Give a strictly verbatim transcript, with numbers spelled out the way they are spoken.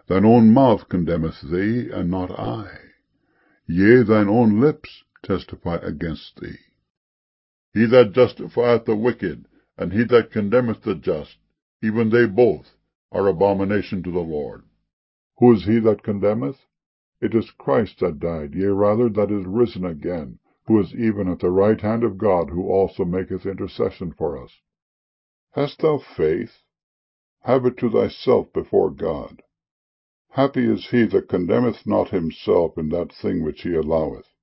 Thine own mouth condemneth thee, and not I. Yea, thine own lips testify against thee. He that justifieth the wicked, and he that condemneth the just, even they both are abomination to the Lord. Who is he that condemneth? It is Christ that died, yea rather that is risen again, who is even at the right hand of God, who also maketh intercession for us. Hast thou faith? Have it to thyself before God. Happy is he that condemneth not himself in that thing which he alloweth.